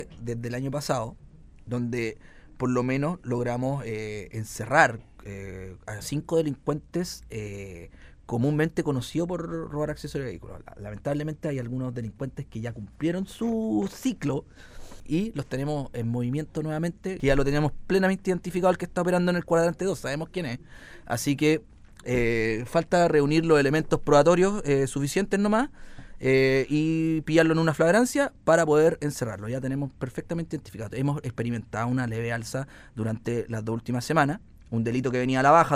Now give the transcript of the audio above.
desde el año pasado, donde por lo menos logramos encerrar a 5 delincuentes comúnmente conocidos por robar accesorios de vehículos. Lamentablemente hay algunos delincuentes que ya cumplieron su ciclo y los tenemos en movimiento nuevamente, que ya lo teníamos plenamente identificado al que está operando en el cuadrante 2, sabemos quién es. Así que falta reunir los elementos probatorios suficientes nomás y pillarlo en una flagrancia para poder encerrarlo. Ya tenemos perfectamente identificado. Hemos experimentado una leve alza durante las 2 últimas semanas, un delito que venía a la baja